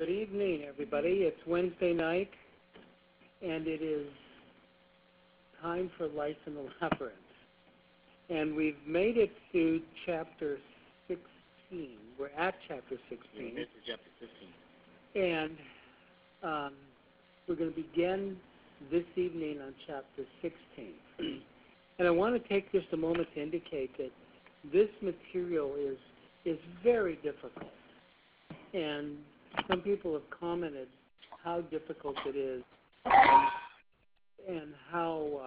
Good evening, everybody. It's Wednesday night, and it is time for Life in the Labyrinth. And we've made it through chapter 16. We're at chapter 16. We made it to chapter 15. And we're going to begin this evening on chapter 16. And I want to take just a moment to indicate that this material is very difficult. And some people have commented how difficult it is and how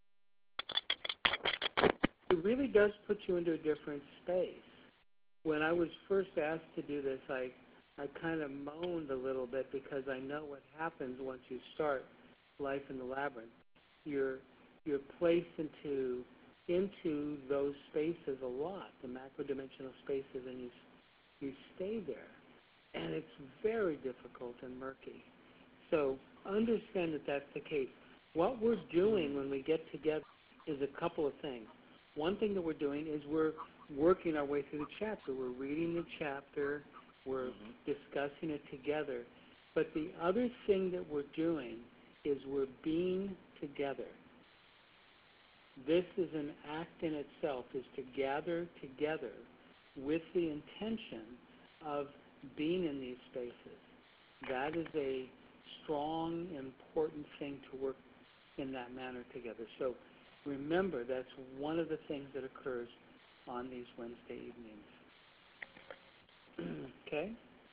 it really does put you into a different space. When I was first asked to do this, I kind of moaned a little bit because I know what happens once you start Life in the Labyrinth. You're placed into those spaces a lot, the macro-dimensional spaces, and you stay there. And it's very difficult and murky. So understand that that's the case. What we're doing when we get together is a couple of things. One thing that we're doing is we're working our way through the chapter. We're reading the chapter. We're discussing it together. But the other thing that we're doing is we're being together. This is an act in itself, is to gather together with the intention of being in these spaces. That is a strong, important thing to work in that manner together. So remember, that's one of the things that occurs on these Wednesday evenings. Okay?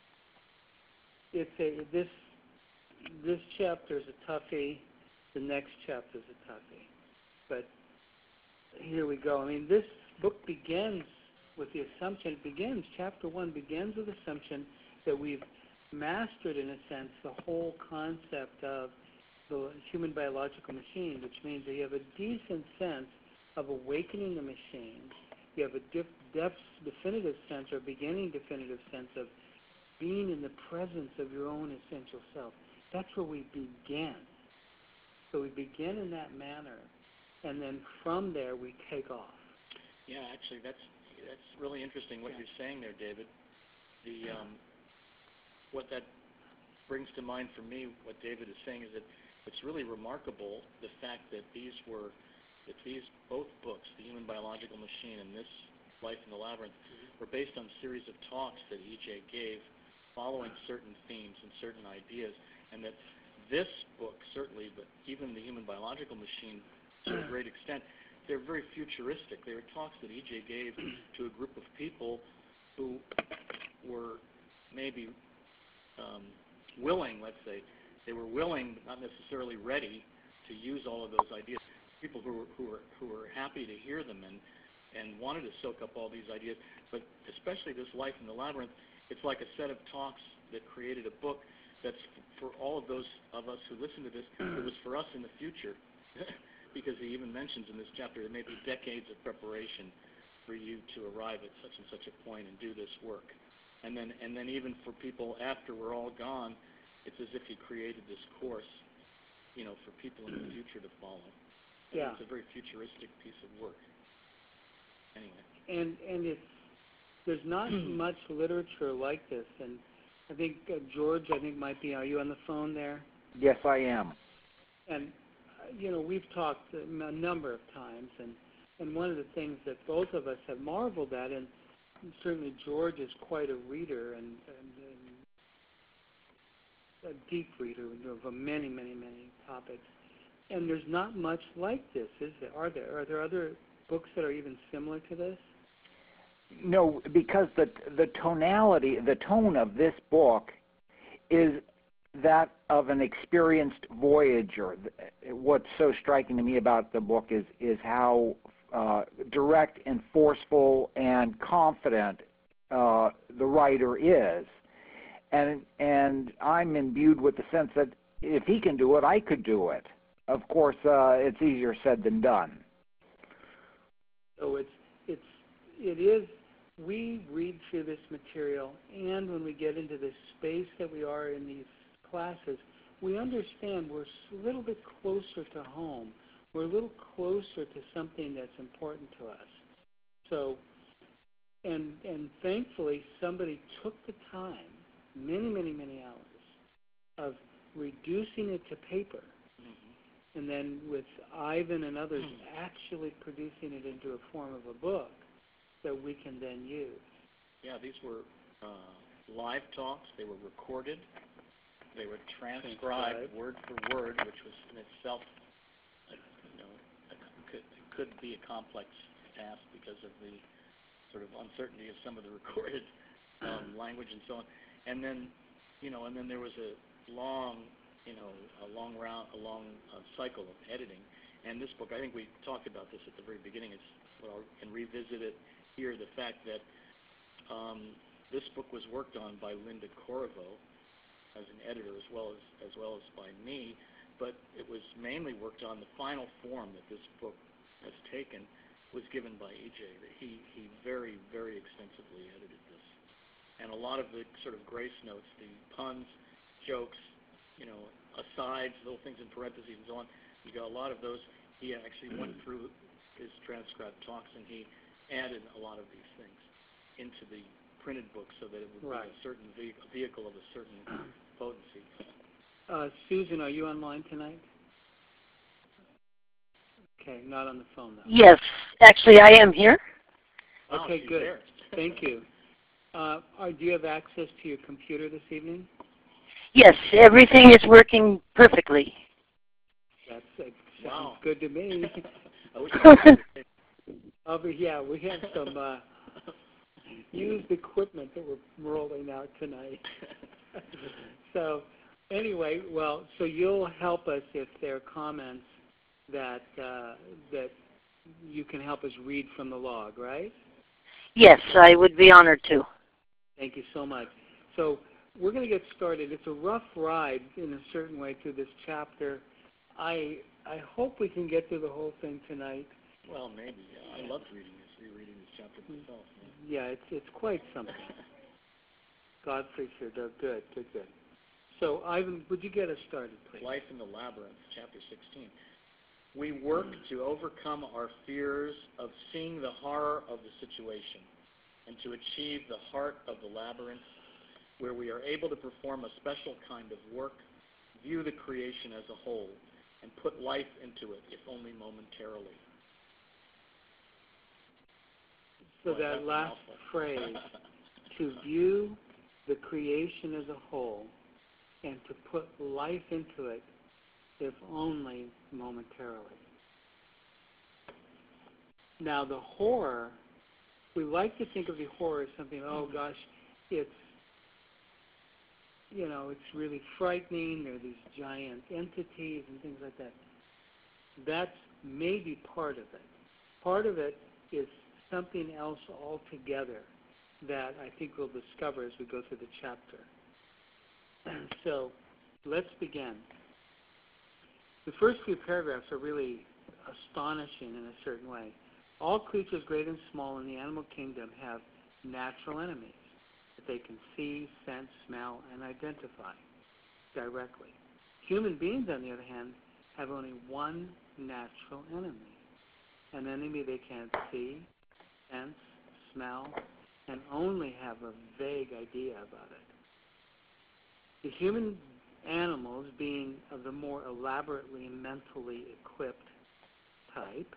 This chapter is a toughie. The next chapter is a toughie. But here we go. I mean, this book begins with the assumption, chapter 1 begins with the assumption that we've mastered, in a sense, the whole concept of the human biological machine, which means that you have a decent sense of awakening the machine. You have a definitive sense, or beginning definitive sense, of being in the presence of your own essential self. That's where we begin. So we begin in that manner, and then from there we take off. Yeah, actually, that's really interesting what you're saying there, David. What that brings to mind for me, what David is saying, is that it's really remarkable the fact that these both books, The Human Biological Machine and this Life in the Labyrinth, were based on a series of talks that E.J. gave following certain themes and certain ideas, and that this book certainly, but even The Human Biological Machine to a great extent, they're very futuristic. They were talks that E.J. gave to a group of people who were maybe willing, let's say. They were willing, but not necessarily ready, to use all of those ideas. People who were happy to hear them and wanted to soak up all these ideas. But especially this Life in the Labyrinth, it's like a set of talks that created a book that's for all of those of us who listen to this. It was for us in the future. Because he even mentions in this chapter there may be decades of preparation for you to arrive at such and such a point and do this work. And then even for people after we're all gone, it's as if he created this course, for people in the future to follow. Yeah. It's a very futuristic piece of work. And Anyway. there's not much literature like this. And I think George, might be. Are you on the phone there? Yes, I am. And we've talked a number of times, and one of the things that both of us have marveled at, and certainly George is quite a reader and a deep reader of many, many, many topics. And there's not much like this, is there? Are there other books that are even similar to this? No, because the tonality, the tone of this book is that of an experienced voyager. What's so striking to me about the book is how direct and forceful and confident the writer is. And I'm imbued with the sense that if he can do it, I could do it. Of course, it's easier said than done. So it is. We read through this material, and when we get into this space that we are in these classes, we understand we're a little bit closer to home. We're a little closer to something that's important to us. So, and thankfully, somebody took the time, many, many, many hours, of reducing it to paper, Mm-hmm. and then with Ivan and others actually producing it into a form of a book that we can then use. Yeah, these were live talks. They were recorded. They were transcribed word for word, which was in itself, could be a complex task because of the sort of uncertainty of some of the recorded language and so on. And then, and then there was a long cycle of editing. And this book, I think we talked about this at the very beginning. It's well, I can revisit it here. The fact that this book was worked on by Linda Corriveau as an editor, as well as by me, but it was mainly worked on. The final form that this book has taken was given by E.J. He very, very extensively edited this. And a lot of the sort of grace notes, the puns, jokes, asides, little things in parentheses and so on, you got a lot of those. He actually went through his transcribed talks and he added a lot of these things into the printed book so that it would be a certain vehicle of a certain potency. Susan, are you online tonight? Okay, not on the phone though. Yes, actually I am here. Okay, good. There. Thank you. Do you have access to your computer this evening? Yes, everything is working perfectly. That sounds good to me. I wish I could. Yeah, we have some used equipment that we're rolling out tonight. So anyway, so you'll help us if there are comments that you can help us read from the log, right? Yes, I would be honored to. Thank you so much. So we're going to get started. It's a rough ride in a certain way through this chapter. I hope we can get through the whole thing tonight. Well, maybe. I loved rereading this chapter myself. Yeah, it's quite something. Godfrey sure does. Good. So, Ivan, would you get us started, please? Life in the Labyrinth, chapter 16. We work to overcome our fears of seeing the horror of the situation and to achieve the heart of the labyrinth, where we are able to perform a special kind of work, view the creation as a whole, and put life into it, if only momentarily. So that last phrase, to view the creation as a whole and to put life into it, if only momentarily. Now the horror, we like to think of the horror as something, oh gosh, it's really frightening, there are these giant entities and things like that. That's maybe part of it. Part of it is something else altogether that I think we'll discover as we go through the chapter. So let's begin. The first few paragraphs are really astonishing in a certain way. All creatures, great and small, in the animal kingdom have natural enemies that they can see, sense, smell, and identify directly. Human beings, on the other hand, have only one natural enemy, an enemy they can't see, sense, smell, and only have a vague idea about it. The human animals, being of the more elaborately mentally equipped type,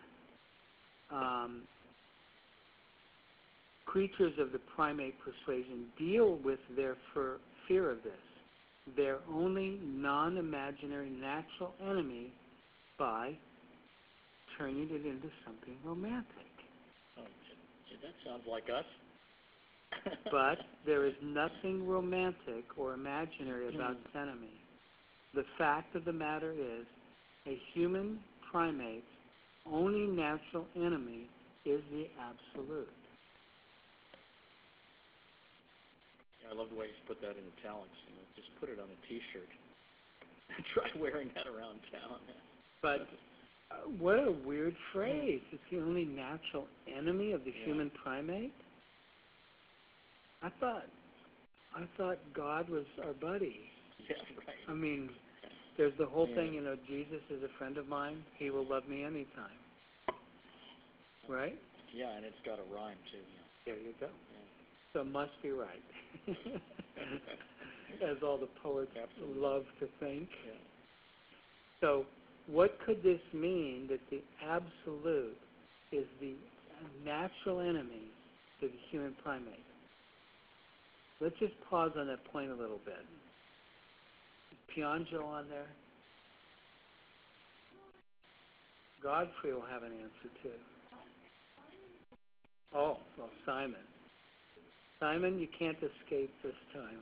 creatures of the primate persuasion deal with their fear of this, their only non-imaginary natural enemy, by turning it into something romantic. Oh, that sounds like us. But there is nothing romantic or imaginary about this enemy. The fact of the matter is, a human primate's only natural enemy is the absolute. I love the way you put that in italics. Just put it on a T-shirt. Try wearing that around town. But what a weird phrase. It's the only natural enemy of the human primate? I thought God was our buddy. Yeah, right. I mean, there's the whole thing, Jesus is a friend of mine. He will love me anytime. Right? Yeah, and it's got a rhyme, too. There you go. So it must be right. as all the poets Absolutely. love to think. Yeah. So what could this mean that the absolute is the natural enemy to the human primate? Let's just pause on that point a little bit. Is Pianjo on there? Godfrey will have an answer too. Oh, well, Simon. Simon, you can't escape this time.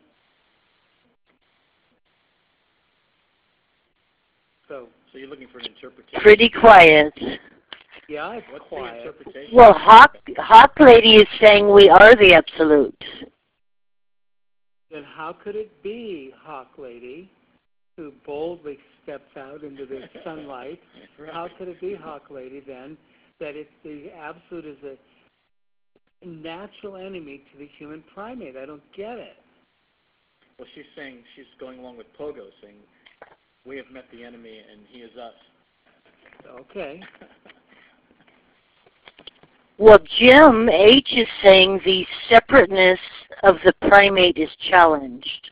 So you're looking for an interpretation. Pretty quiet. yeah, it's What's the quiet. interpretation? Well, Hawk Lady is saying we are the absolute. Then how could it be, Hawk Lady, who boldly steps out into the sunlight, Right. how could it be, Hawk Lady, then, that it's the absolute is a natural enemy to the human primate? I don't get it. Well, she's saying, she's going along with Pogo, saying, we have met the enemy and he is us. Okay. Well, Jim H. is saying the separateness of the primate is challenged.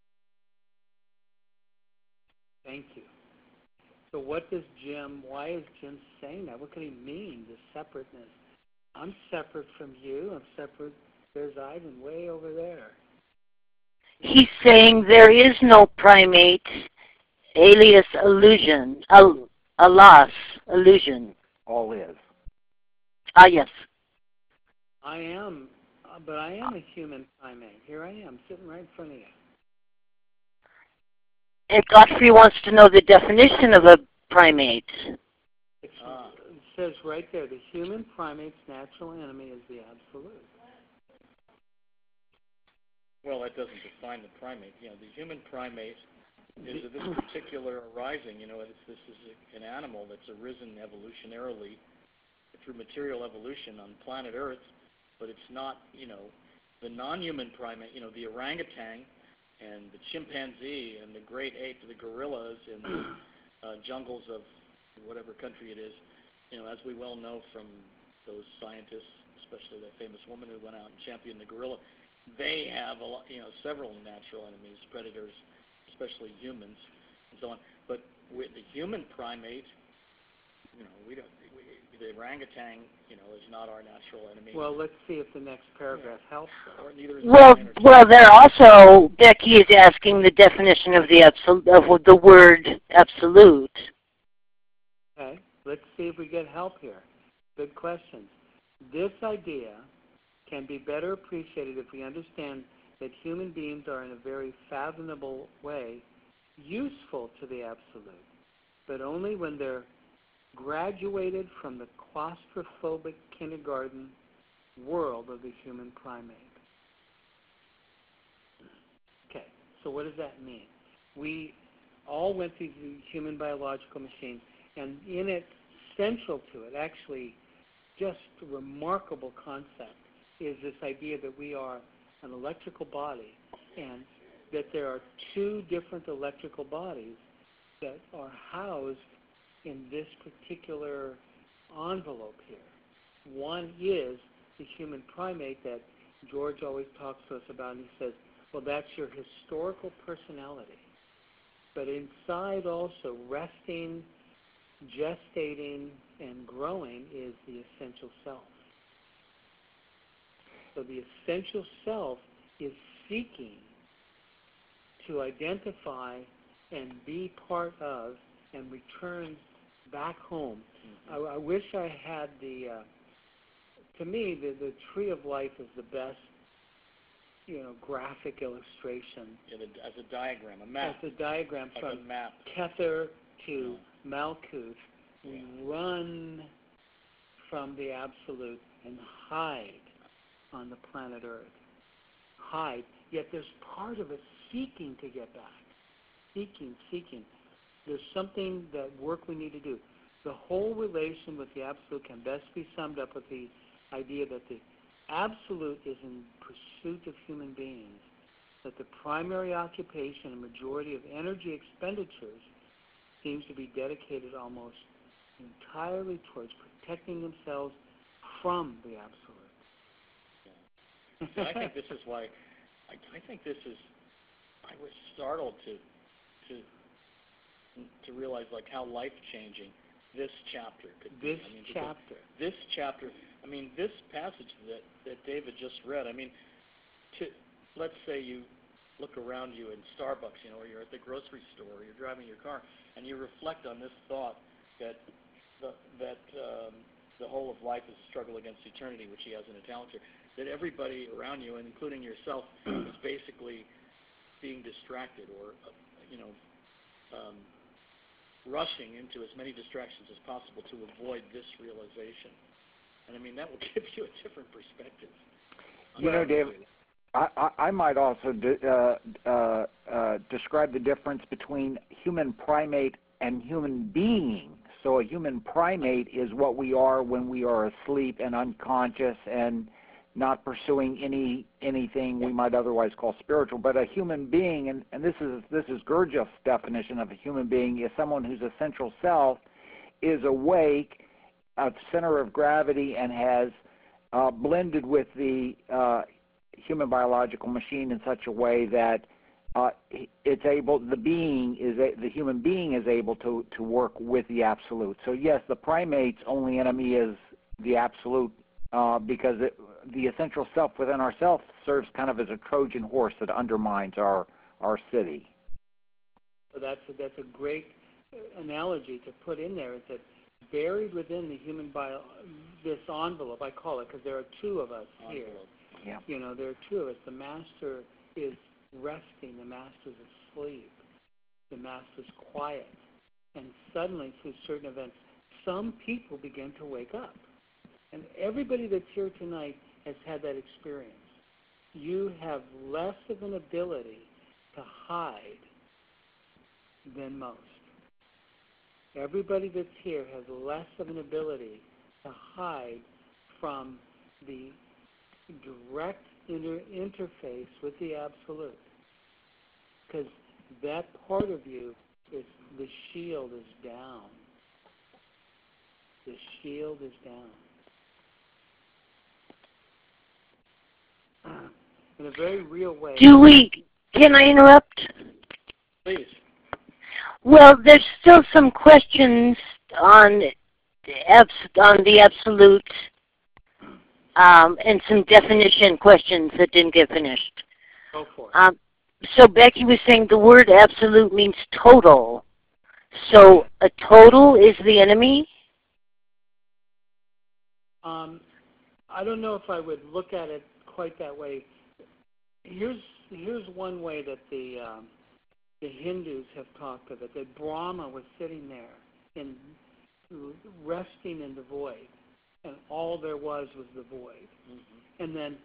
Thank you. So what does Jim, why is Jim saying that? What could he mean, the separateness? I'm separate from you. I'm separate. There's Ivan way over there. He's saying there is no primate, alias illusion, alas, illusion. All is. Ah, yes. I am, but I am a human primate. Here I am, sitting right in front of you. And Godfrey wants to know the definition of a primate. It says right there, the human primate's natural enemy is the absolute. Well, that doesn't define the primate. You know, the human primate is this particular arising. You know, this is an animal that's arisen evolutionarily through material evolution on planet Earth, but it's not, you know, the non-human primate, you know, the orangutan and the chimpanzee and the great ape, the gorillas in the jungles of whatever country it is. You know, as we well know from those scientists, especially that famous woman who went out and championed the gorilla, they have several natural enemies, predators, especially humans, and so on. But with the human primate, you know, the orangutan, you know, is not our natural enemy. Well, let's see if the next paragraph helps. Or neither is Well, they're also, Becky is asking the definition of the of the word absolute. Okay, let's see if we get help here. Good questions. This idea can be better appreciated if we understand that human beings are in a very fathomable way useful to the absolute, but only when they're graduated from the claustrophobic kindergarten world of the human primate. Okay, so what does that mean? We all went through the human biological machine, and in it, central to it, actually just a remarkable concept, is this idea that we are an electrical body and that there are two different electrical bodies that are housed in this particular envelope here. One is the human primate that George always talks to us about, and he says, well, that's your historical personality. But inside also, resting, gestating, and growing is the essential self. So the essential self is seeking to identify and be part of and return back home. I wish I had to me, the tree of life is the best, graphic illustration. Yeah, as a diagram, a map. As a diagram like from a map. Kether to Malkuth. We run from the absolute and hide on the planet Earth. Hide, yet there's part of us seeking to get back. Seeking. There's something, that work we need to do. The whole relation with the absolute can best be summed up with the idea that the absolute is in pursuit of human beings, that the primary occupation and majority of energy expenditures seems to be dedicated almost entirely towards protecting themselves from the absolute. Yeah. So I think this is why, I think this is I was startled to realize like how life-changing this chapter could be. This chapter, I mean, this passage that David just read, I mean, let's say you look around you in Starbucks, you know, or you're at the grocery store, or you're driving your car, and you reflect on this thought that the whole of life is a struggle against eternity, which he has in italics here, that everybody around you, and including yourself, is basically being distracted or, rushing into as many distractions as possible to avoid this realization. And I mean, that will give you a different perspective. You know, David, I might also describe the difference between human primate and human being. So a human primate is what we are when we are asleep and unconscious and not pursuing anything we might otherwise call spiritual. But a human being, and this is Gurdjieff's definition of a human being, is someone whose essential self is awake at the center of gravity and has blended with the human biological machine in such a way that it's able, the human being is able to work with the absolute. So yes, the primate's only enemy is the absolute, because the essential self within ourselves serves kind of as a Trojan horse that undermines our city. So that's a great analogy to put in there. Is that buried within the human this envelope, I call it, because there are two of us here. Yeah. You know, there are two of us. The master is resting. The master's asleep. The master's quiet. And suddenly, through certain events, some people begin to wake up. And everybody that's here tonight has had that experience. You have less of an ability to hide than most. Everybody that's here has less of an ability to hide from the direct interface with the absolute. Because that part of you, the shield is down. The shield is down. In a very real way. Can I interrupt? Please. Well, there's still some questions on the absolute, and some definition questions that didn't get finished. Go for it. So Becky was saying the word absolute means total. So a total is the enemy? I don't know if I would look at it quite that way. Here's one way that the Hindus have talked of it. That Brahma was sitting there and resting in the void, and all there was the void. Mm-hmm. And then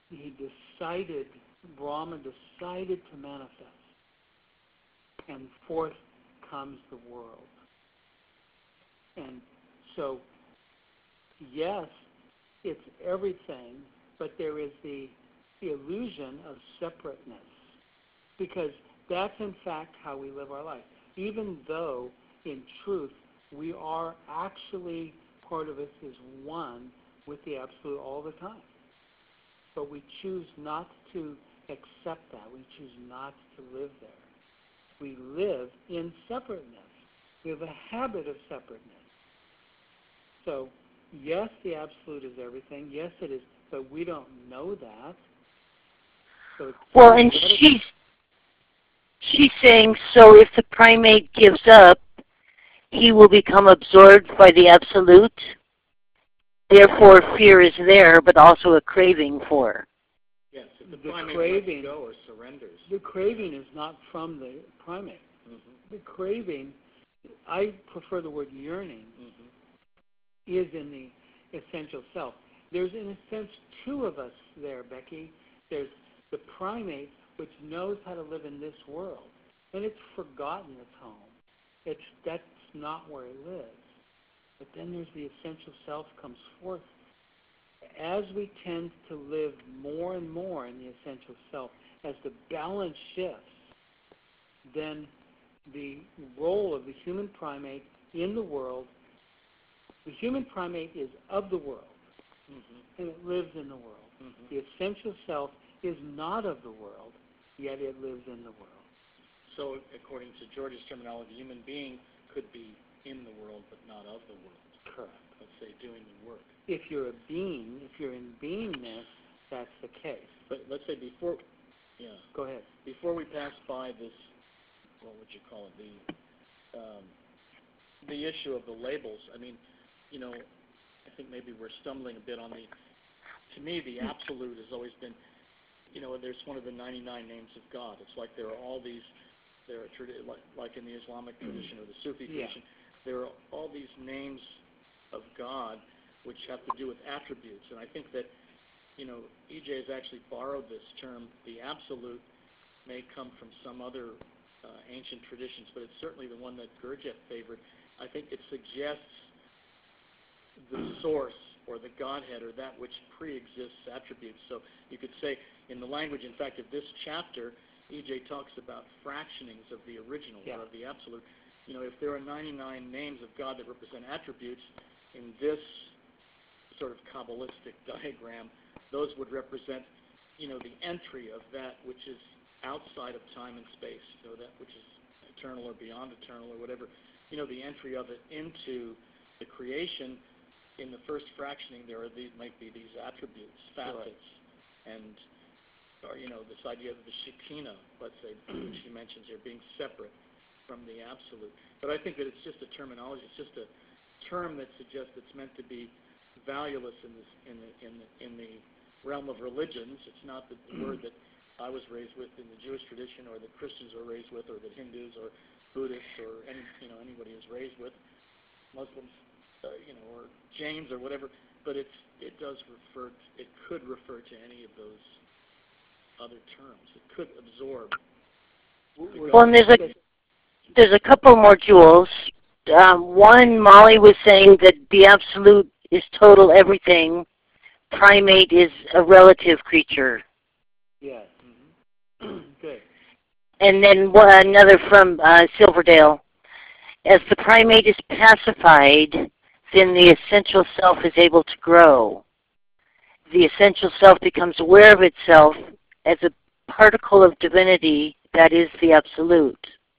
Brahma decided to manifest, and forth comes the world. And so, yes, it's everything, but there is the illusion of separateness, because that's in fact how we live our life. Even though, in truth, we are actually, part of us is one with the Absolute all the time. But we choose not to accept that. We choose not to live there. We live in separateness. We have a habit of separateness. So, yes, the Absolute is everything. Yes, it is. But we don't know that. So well, and she's saying, so if the primate gives up, he will become absorbed by the Absolute. Therefore, fear is there, but also a craving for. Yes, if the primate lets go or surrenders. The craving is not from the primate. Mm-hmm. The craving, I prefer the word yearning, mm-hmm. is in the essential self. There's, in a sense, two of us there, Becky. There's the primate, which knows how to live in this world, and it's forgotten its home. That's not where it lives. But then there's the essential self comes forth. As we tend to live more and more in the essential self, as the balance shifts, then the role of the human primate in the world, the human primate is of the world, mm-hmm. and it lives in the world. Mm-hmm. The essential self is not of the world. yet it lives in the world. So, according to George's terminology, human being could be in the world, but not of the world. Correct. Let's say doing the work. If you're a being, if you're in beingness, that's the case. But let's say before, Go ahead. before we pass by this, what would you call it, the issue of the labels. I mean, I think maybe we're stumbling a bit on to me, the absolute has always been, there's one of the 99 names of God. It's like there are all these, like in the Islamic tradition or the Sufi tradition, there are all these names of God which have to do with attributes. And I think that, E.J. has actually borrowed this term. The absolute may come from some other ancient traditions, but it's certainly the one that Gurdjieff favored. I think it suggests the source or the Godhead or that which pre-exists attributes. So you could say in the language, in fact, of this chapter, E.J. talks about fractionings of the original or of the absolute. If there are 99 names of God that represent attributes, in this sort of Kabbalistic diagram, those would represent, the entry of that which is outside of time and space, that which is eternal or beyond eternal or whatever, the entry of it into the creation. In the first fractioning, might be these attributes, facets, and this idea of the Shekinah, let's say, which he mentions here, being separate from the absolute. But I think that it's just a terminology. It's just a term that suggests it's meant to be valueless in the realm of religions. It's not the word that I was raised with in the Jewish tradition, or that Christians were raised with, or that Hindus or Buddhists or anybody is raised with, Muslims, or Jains or whatever. But it could refer to any of those other terms. It could absorb. Well, and there's a couple more jewels. One, Molly was saying that the absolute is total everything. Primate is a relative creature. Yes. Good. And then another from Silverdale. As the primate is pacified, then the essential self is able to grow. The essential self becomes aware of itself as a particle of divinity that is the absolute.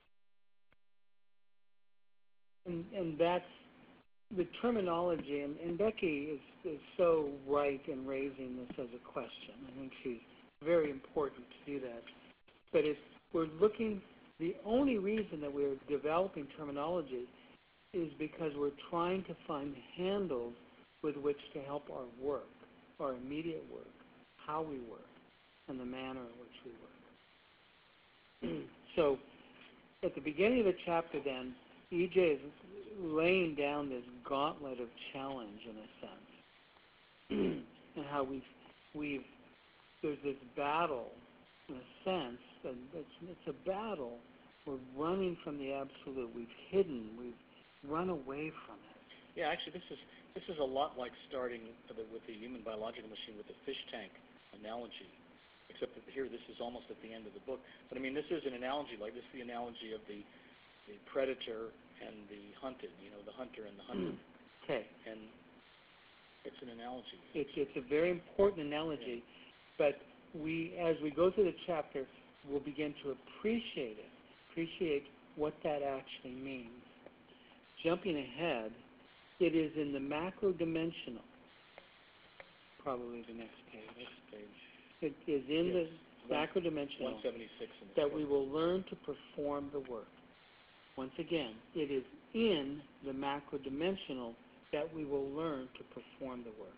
And that's the terminology, and Becky is so right in raising this as a question. I think she's very important to do that. But we're looking, the only reason that we're developing terminology is because we're trying to find handles with which to help our work, our immediate work, how we work, and the manner in which we work. So at the beginning of the chapter then, E.J. is laying down this gauntlet of challenge in a sense, and how there's this battle in a sense, and it's a battle. We're running from the absolute. We've hidden. We've run away from it. Yeah, actually, this is a lot like starting with the human biological machine with the fish tank analogy, except that here this is almost at the end of the book. But I mean, this is an analogy. Like this is the analogy of the predator and the hunted. The hunter and the hunted. Okay. And it's an analogy. It's a very important analogy, but as we go through the chapter, we'll begin to appreciate what that actually means. Jumping ahead, it is in the macro-dimensional, probably the next page. It is in the macro-dimensional 176 that we will learn to perform the work. Once again, it is in the macro-dimensional that we will learn to perform the work.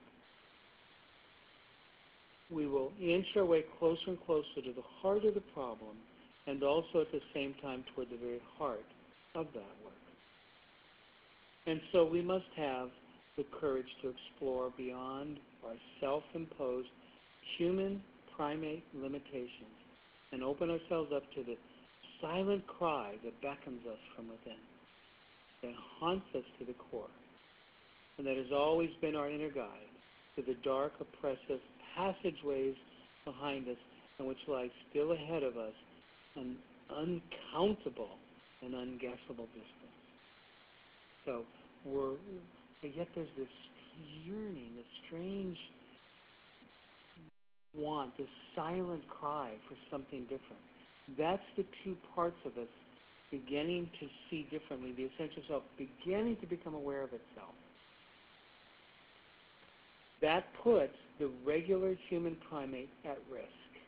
We will inch our way closer and closer to the heart of the problem, and also at the same time toward the very heart of that work. And so we must have the courage to explore beyond our self-imposed human primate limitations and open ourselves up to the silent cry that beckons us from within, that haunts us to the core, and that has always been our inner guide to the dark, oppressive passageways behind us and which lie still ahead of us, an uncountable and unguessable distance. So but yet there's this yearning, this strange want, this silent cry for something different. That's the two parts of us beginning to see differently, the essential self beginning to become aware of itself. That puts the regular human primate at risk.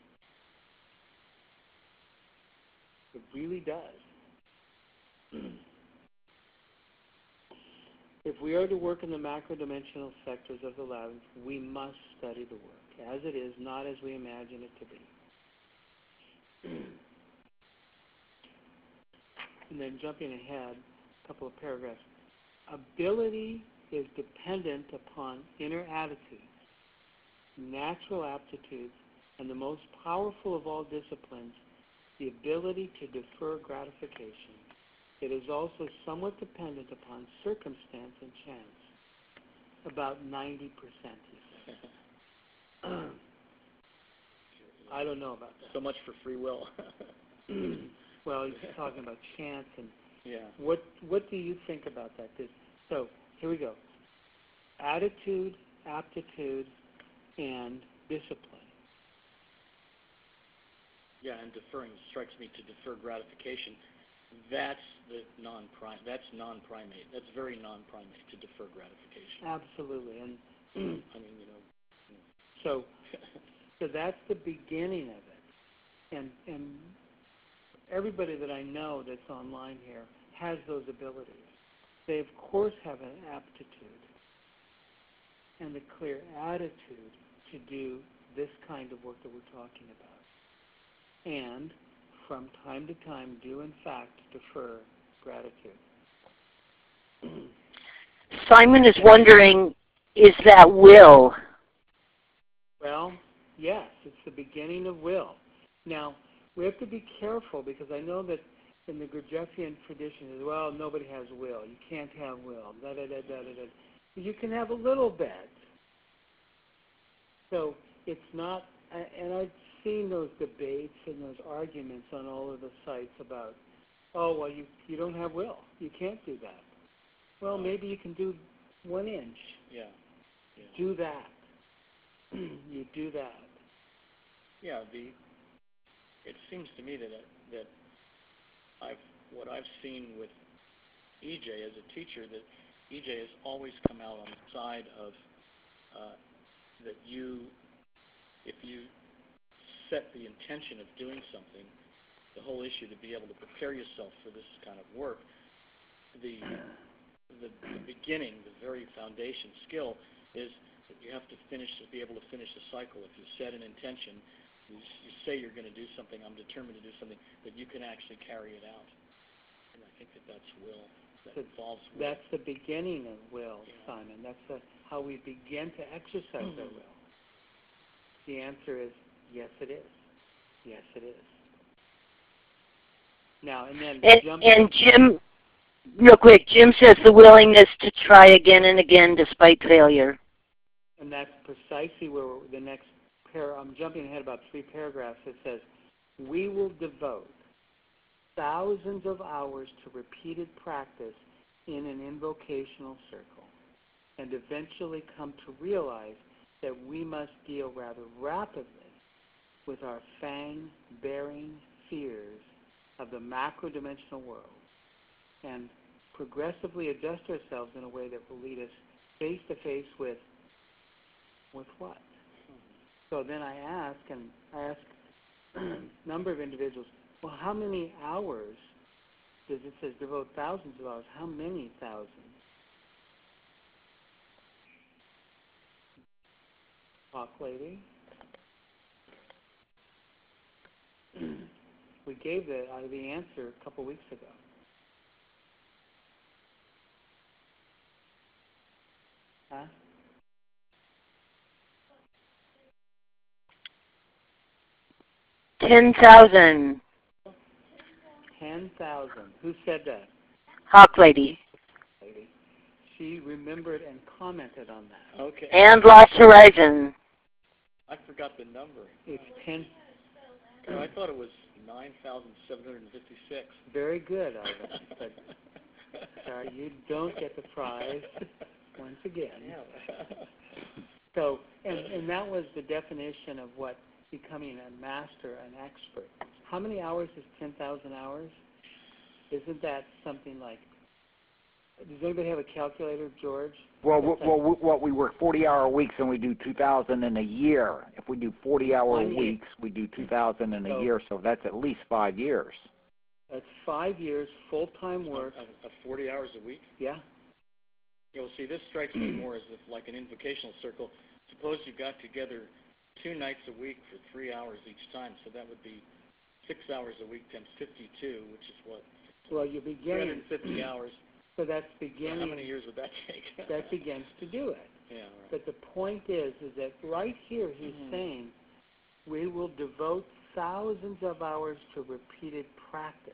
It really does. If we are to work in the macro-dimensional sectors of the labyrinth, we must study the work as it is, not as we imagine it to be. And then jumping ahead, a couple of paragraphs. Ability is dependent upon inner attitudes, natural aptitudes, and the most powerful of all disciplines, the ability to defer gratification. It is also somewhat dependent upon circumstance and chance. About 90%, he says. I don't know about that. So much for free will. Well, he's talking about chance, and yeah. what do you think about that? So here we go. Attitude, aptitude, and discipline. Yeah, and deferring strikes me to defer gratification. That's the non-primate. That's non-primate. That's very non-primate to defer gratification. Absolutely, and I mean, so that's the beginning of it, and everybody that I know that's online here has those abilities. They of course have an aptitude and a clear attitude to do this kind of work that we're talking about, and from time to time do in fact defer gratitude. Simon is wondering, is that will? Well, yes, it's the beginning of will. Now, we have to be careful because I know that in the Gurdjieffian tradition, well, nobody has will. You can't have will. You can have a little bit. So it's not, and I've seen those debates and those arguments on all of the sites about, oh, well, you don't have will. You can't do that. Well, maybe you can do 1 inch. yeah. Do that. You do that. Yeah, it seems to me that what I've seen with EJ as a teacher, that EJ has always come out on the side of that if you set the intention of doing something, the whole issue to be able to prepare yourself for this kind of work, the beginning, the very foundation skill is that you have to be able to finish the cycle. If you set an intention, you say you're going to do something, I'm determined to do something, that you can actually carry it out. And I think that's will. That involves will. That's the beginning of will, Simon. That's how we begin to exercise our will. The answer is, yes, it is. Yes, it is. Now, and then and Jim, real quick, Jim says the willingness to try again and again despite failure. And that's precisely where the next I'm jumping ahead about 3 paragraphs. It says, we will devote thousands of hours to repeated practice in an invocational circle and eventually come to realize that we must deal rather rapidly with our fang-bearing fears of the macro-dimensional world and progressively adjust ourselves in a way that will lead us face-to-face with what? So then I ask a number of individuals, well, how many hours does it says devote thousands of hours? How many thousands? Talk lady. We gave the answer a couple weeks ago. Huh? 10,000. 10,000. Who said that? Hawk Lady. She remembered and commented on that. Okay. And Lost Horizon. I forgot the number. It's 10. No, I thought it was 9,756. Very good, Ivan. But sorry, you don't get the prize once again. Yeah. So, and that was the definition of what becoming a master, an expert. How many hours is 10,000 hours? Isn't that something like, does anybody have a calculator, George? Well, we work 40-hour weeks and we do 2,000 in a year. If we do 40-hour weeks, we do 2,000 in a year, so that's at least 5 years. That's 5 years, full-time work. Of 40 hours a week? Yeah. You'll see, this strikes me more as like an invocational circle. Suppose you got together 2 nights a week for 3 hours each time, so that would be 6 hours a week times 52, which is what? Well, you're beginning. 350 hours. So that's beginning. How many years would that take? That begins to do it. Yeah, right. But the point is that right here he's saying we will devote thousands of hours to repeated practice.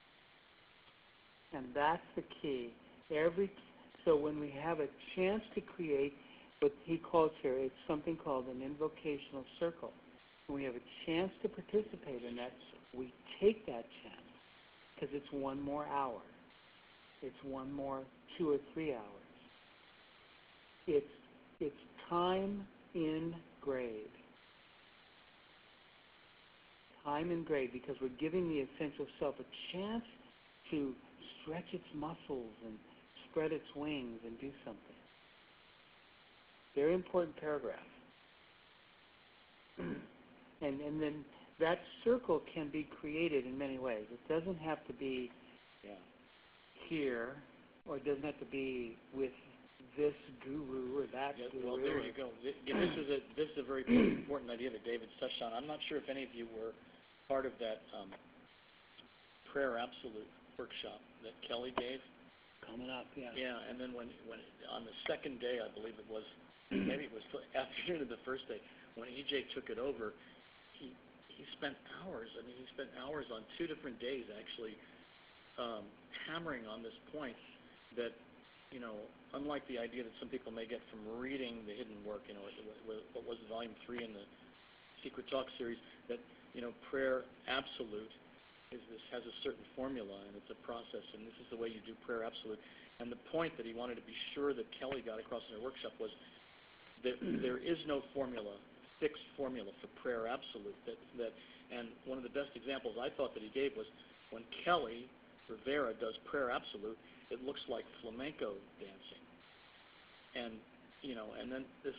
And that's the key. So when we have a chance to create what he calls here, it's something called an invocational circle. When we have a chance to participate in that, we take that chance because it's one more hour. It's one more 2 or 3 hours. It's time in grade. Time in grade, because we're giving the essential self a chance to stretch its muscles and spread its wings and do something. Very important paragraph. And then that circle can be created in many ways. It doesn't have to be here, or it doesn't have to be with this guru or that guru. Well, there you go. This is a very important idea that David touched on. I'm not sure if any of you were part of that Prayer Absolute workshop that Kelly gave. Coming up, yeah. Yeah, and then when on the second day, I believe it was, maybe it was the afternoon of the first day, when EJ took it over, he spent hours. I mean, he spent hours on 2 different days actually hammering on this point that, unlike the idea that some people may get from reading the hidden work, what was volume 3 in the Secret Talk series, that, prayer absolute has a certain formula, and it's a process, and this is the way you do prayer absolute. And the point that he wanted to be sure that Kelly got across in her workshop was that there is no formula, fixed formula for prayer absolute. And one of the best examples I thought that he gave was when Kelly Rivera does prayer absolute, it looks like flamenco dancing. And and then this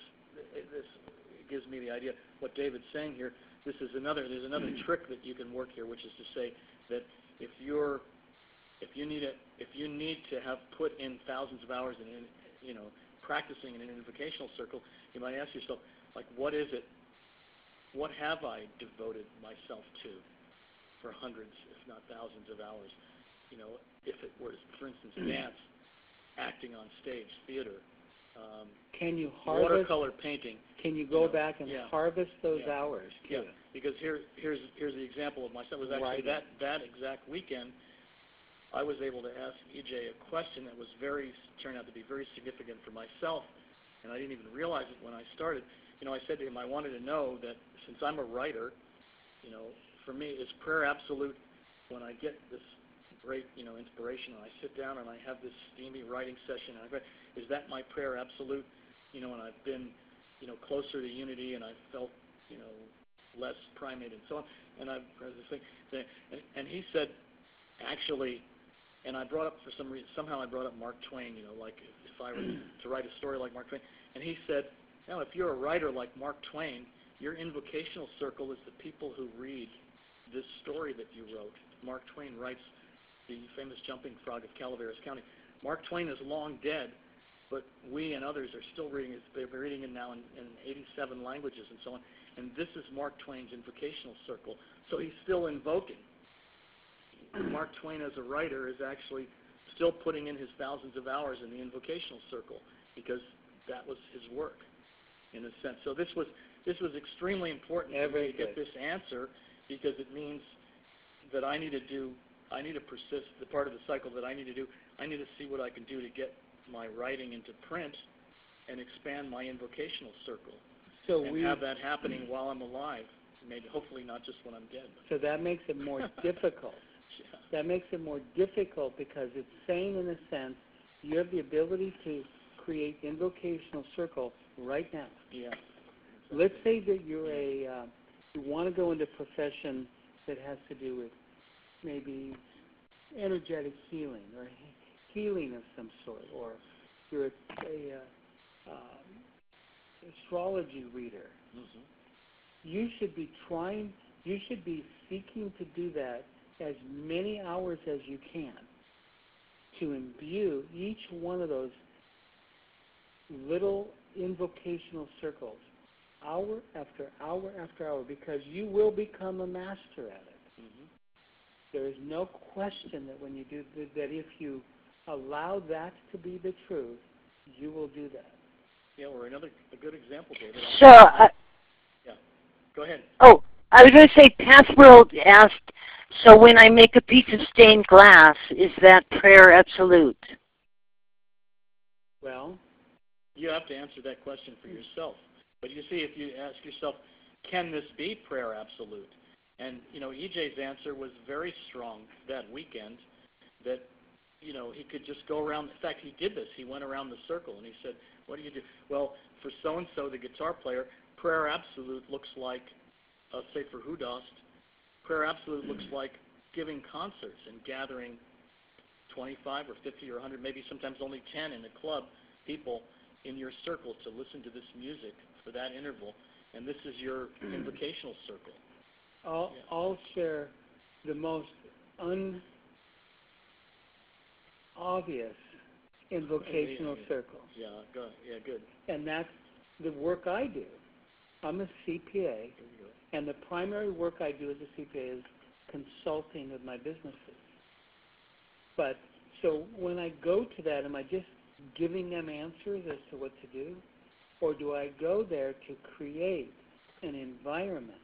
gives me the idea what David's saying here. There's another trick that you can work here, which is to say that if you need to have put in thousands of hours in practicing in an invocational circle, you might ask yourself, like, what is it? What have I devoted myself to for hundreds, if not thousands of hours? If it was, for instance, dance, acting on stage, theater, can you harvest, watercolor painting. Can you go back and harvest those hours too? Yeah, because here's the example of myself. It was actually that exact weekend I was able to ask EJ a question that was turned out to be very significant for myself, and I didn't even realize it when I started. I said to him, I wanted to know that since I'm a writer, for me, is prayer absolute when I get this great, inspiration, and I sit down and I have this steamy writing session, and is that my prayer absolute? And I've been, closer to unity, and I've felt, less primate and so on. And I've this thing, and he said, actually, and I brought up for some reason, somehow I brought up Mark Twain, like if I were to write a story like Mark Twain, and he said, if you're a writer like Mark Twain, your invocational circle is the people who read this story that you wrote. Mark Twain writes the famous Jumping Frog of Calaveras County. Mark Twain is long dead, but we and others are still reading it. They're reading it now in 87 languages and so on. And this is Mark Twain's invocational circle. So he's still invoking. Mark Twain as a writer is actually still putting in his thousands of hours in the invocational circle because that was his work, in a sense. So this was extremely important for me to get this answer because it means that I need to persist, the part of the cycle that I need to do. I need to see what I can do to get my writing into print and expand my invocational circle. And have that happening while I'm alive, maybe hopefully not just when I'm dead. So that makes it more difficult. Yeah. That makes it more difficult because it's saying, in a sense, you have the ability to create invocational circle right now. Yeah. Let's say that you're you want to go into a profession that has to do with maybe energetic healing or healing of some sort, or you're astrology reader. Mm-hmm. You should be seeking to do that as many hours as you can to imbue each one of those little invocational circles hour after hour after hour, because you will become a master at it. Mm-hmm. There is no question that when you do that, if you allow that to be the truth, you will do that. Yeah, or a good example, David. So, Yeah, go ahead. oh, I was going to say, Pathworld asked, so when I make a piece of stained glass, is that prayer absolute? Well, You have to answer that question for yourself. But you see, if you ask yourself, can this be prayer absolute? And, EJ's answer was very strong that weekend that, he could just go around. In fact, he did this. He went around the circle and he said, what do you do? Well, for so-and-so, the guitar player, prayer absolute looks like, say for Hudost, prayer absolute looks like giving concerts and gathering 25 or 50 or 100, maybe sometimes only 10 in a club, people in your circle to listen to this music for that interval, and this is your invocational circle. I'll share the most obvious invocational circle. Yeah, good. And that's the work I do. I'm a CPA, and the primary work I do as a CPA is consulting with my businesses. But so when I go to that, am I just giving them answers as to what to do? Or do I go there to create an environment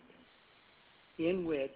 in which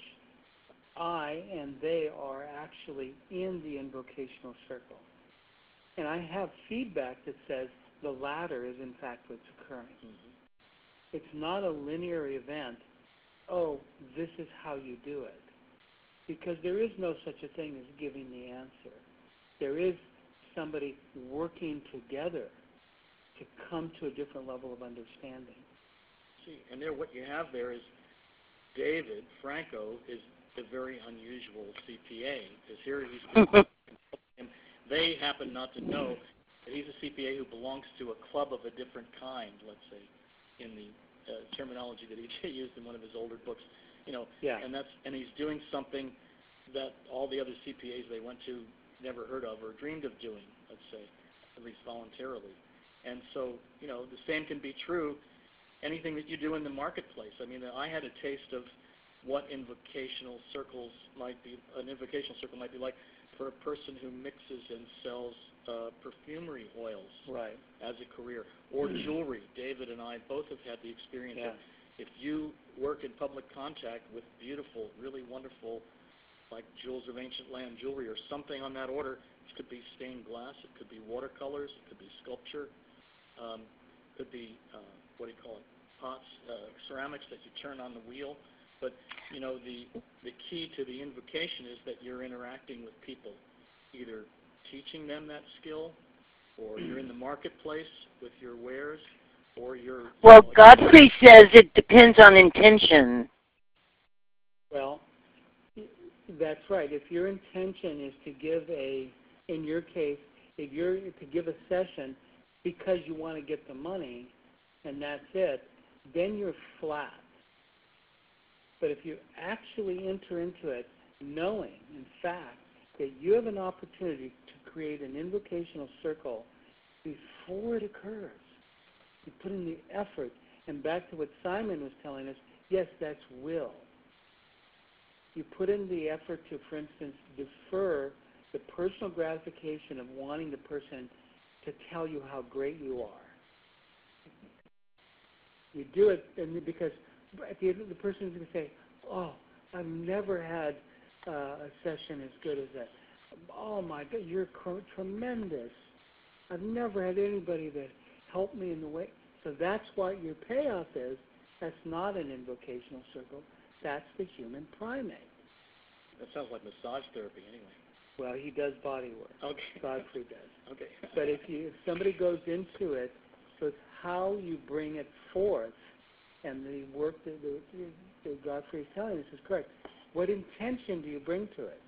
I and they are actually in the invocational circle? And I have feedback that says the latter is in fact what's occurring. Mm-hmm. It's not a linear event, oh, this is how you do it. Because there is no such a thing as giving the answer. There is somebody working together to come to a different level of understanding. See, and there, what you have there is David Franco is a very unusual CPA, because here he's and they happen not to know that he's a CPA who belongs to a club of a different kind, let's say, in the terminology that EJ used in one of his older books, Yeah. and he's doing something that all the other CPAs they went to never heard of or dreamed of doing, let's say, at least voluntarily. And so, the same can be true anything that you do in the marketplace. I mean, I had a taste of what invocational circles might be, an invocational circle might be like for a person who mixes and sells perfumery oils Right. as a career, or jewelry. David and I both have had the experience Yeah. of if you work in public contact with beautiful, really wonderful, like jewels of ancient land jewelry or something on that order, it could be stained glass, it could be watercolors, it could be sculpture, could be, what do you call it, pots, ceramics that you turn on the wheel. But, the key to the invocation is that you're interacting with people, either teaching them that skill, or you're in the marketplace with your wares, or you're... Well, Godfrey says it depends on intention. Well, that's right. If your intention is to give in your case, if you're to give a session because you want to get the money, and that's it, then you're flat. But if you actually enter into it knowing, in fact, that you have an opportunity to create an invocational circle before it occurs, you put in the effort, and back to what Simon was telling us, yes, that's will. You put in the effort to, for instance, defer the personal gratification of wanting the person to tell you how great you are. You do it because at the end, the person is going to say, oh, I've never had a session as good as that. Oh, my God, you're tremendous. I've never had anybody that helped me in the way. So that's what your payoff is. That's not an invocational circle. That's the human primate. That sounds like massage therapy anyway. Well, he does body work. Okay. Godfrey does. Okay. But if somebody goes into it, So it's how you bring it forth, and the work that Godfrey is telling us is correct. What intention do you bring to it?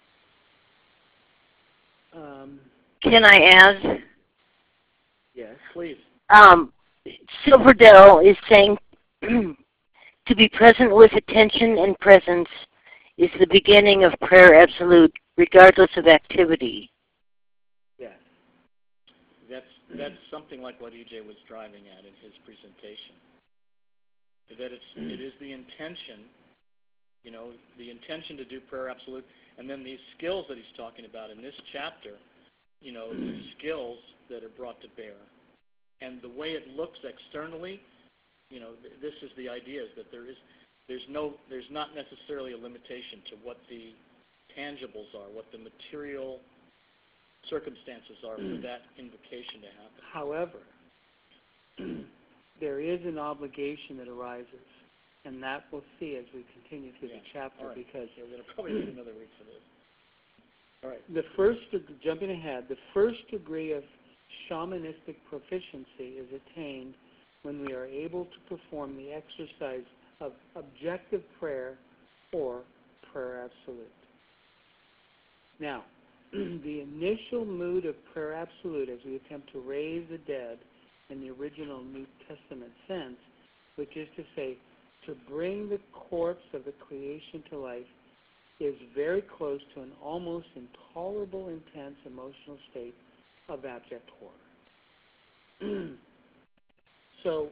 Can I add? Yes, please. Silverdale is saying to be present with attention and presence is the beginning of prayer absolute, regardless of activity. Yes. That's something like what EJ was driving at in his presentation. That it is the intention, the intention to do prayer absolute, and then these skills that he's talking about in this chapter, the skills that are brought to bear. And the way it looks externally, this is the idea, is that there's not necessarily a limitation to what the tangibles are, what the material circumstances are for that invocation to happen. However, there is an obligation that arises, and that we'll see as we continue through the chapter. Right. Because we're going to probably need another week for this. All right. Jumping ahead, the first degree of shamanistic proficiency is attained when we are able to perform the exercise of objective prayer or prayer absolute. Now, the initial mood of prayer absolute as we attempt to raise the dead in the original New Testament sense, which is to say, to bring the corpse of the creation to life, is very close to an almost intolerable, intense emotional state of abject horror. So,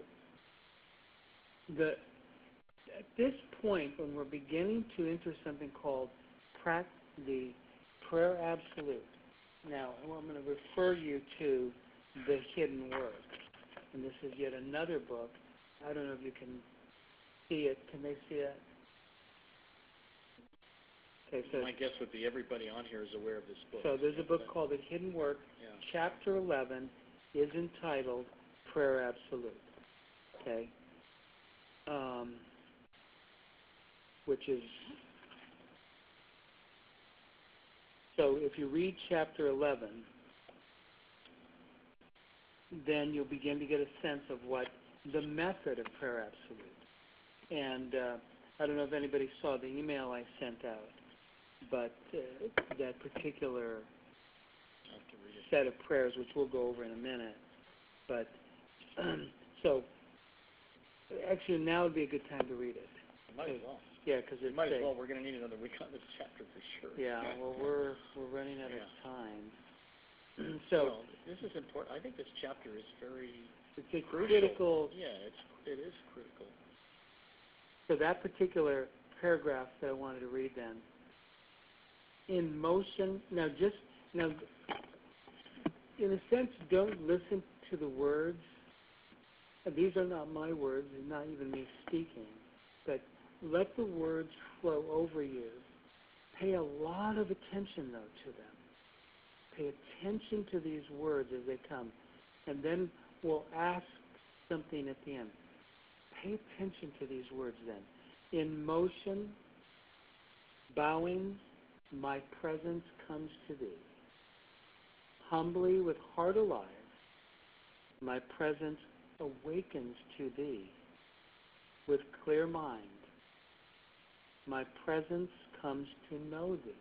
at this point, when we're beginning to enter something called the prayer absolute, now I'm going to refer you to The Hidden Work, and this is yet another book. I don't know if you can see it. Can they see it? Okay, so my guess would be everybody on here is aware of this book. So there's a book called The Hidden Work. Yeah. Chapter 11 is entitled Prayer Absolute. Okay, which is, so if you read chapter 11, then you'll begin to get a sense of what the method of prayer absolute. And I don't know if anybody saw the email I sent out, but that particular set of prayers, which we'll go over in a minute. But so actually now would be a good time to read it. Might as well. Yeah, because it's might as well. We're going to need another week on this chapter for sure. Yeah, well, we're running out of time. So well, this is important. I think this chapter is very it's a critical. Yeah, it is critical. So that particular paragraph that I wanted to read then. In motion. Now, in a sense, don't listen to the words. These are not my words, and not even me speaking. But let the words flow over you. Pay a lot of attention, though, to them. Pay attention to these words as they come. And then we'll ask something at the end. Pay attention to these words then. In motion, bowing, my presence comes to thee. Humbly with heart alive, my presence awakens to thee. With clear mind, my presence comes to know thee.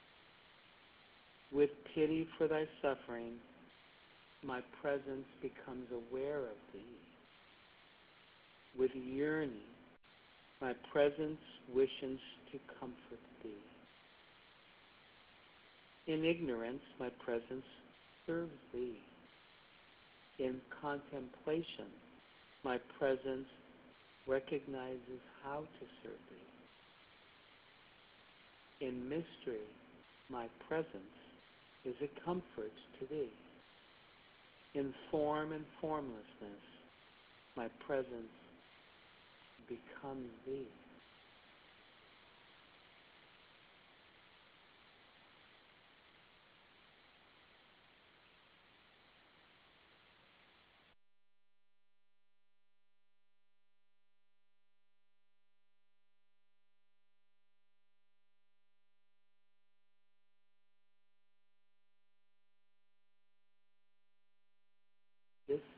With pity for thy suffering, my presence becomes aware of thee. With yearning, my presence wishes to comfort thee. In ignorance, my presence serves thee. In contemplation, my presence recognizes how to serve thee. In mystery, my presence is a comfort to thee. In form and formlessness, my presence becomes thee.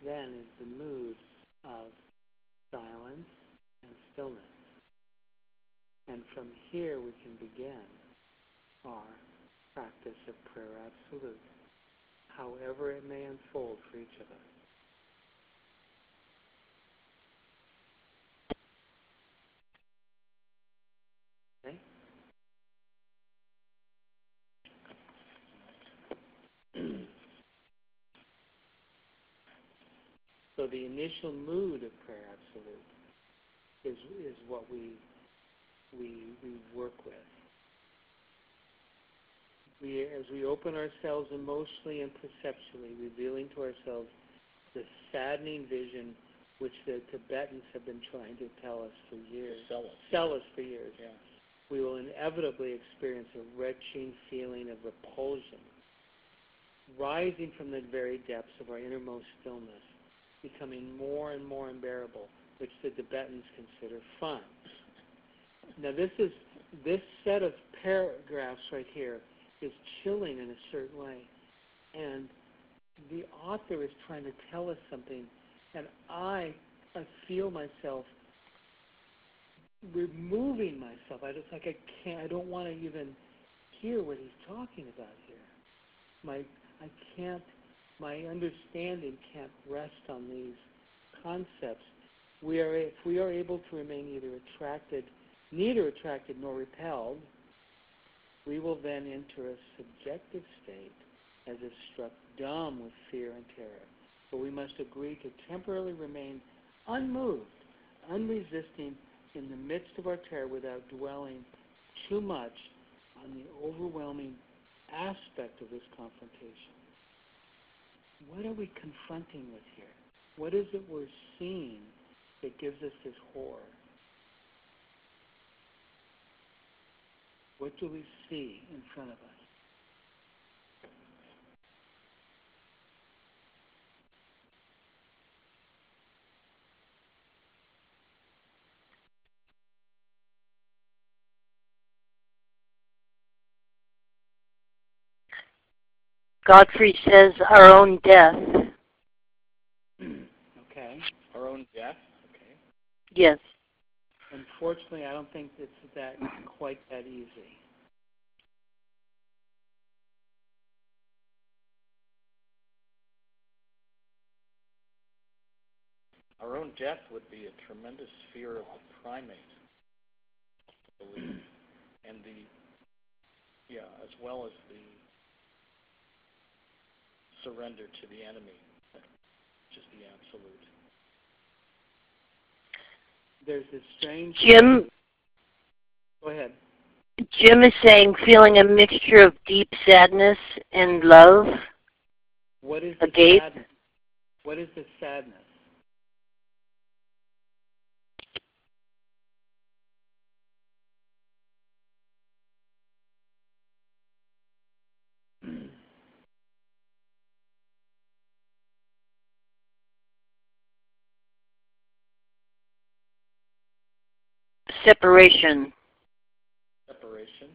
then is the mood of silence and stillness. And from here we can begin our practice of prayer absolute, however it may unfold for each of us. Okay? So the initial mood of prayer absolute is what we work with. As we open ourselves emotionally and perceptually, revealing to ourselves the saddening vision which the Tibetans have been trying to tell us for years. Sell us for years. Yeah. We will inevitably experience a retching feeling of repulsion, rising from the very depths of our innermost stillness, becoming more and more unbearable, which the Tibetans consider fun. Now this set of paragraphs right here is chilling in a certain way, and the author is trying to tell us something, and I feel myself removing myself. I don't want to even hear what he's talking about here. My understanding can't rest on these concepts. If we are able to remain neither attracted nor repelled, we will then enter a subjective state as if struck dumb with fear and terror. But we must agree to temporarily remain unmoved, unresisting in the midst of our terror without dwelling too much on the overwhelming aspect of this confrontation. What are we confronting with here? What is it we're seeing that gives us this horror? What do we see in front of us? Godfrey says our own death. Okay. Our own death? Okay. Yes. Unfortunately, I don't think it's quite that easy. Our own death would be a tremendous fear of the primate, I believe, and as well as the surrender to the enemy, just the absolute. There's this strange... Jim? Go ahead. Jim is saying feeling a mixture of deep sadness and love. What is the sadness? What is the sadness? Separation. Separation.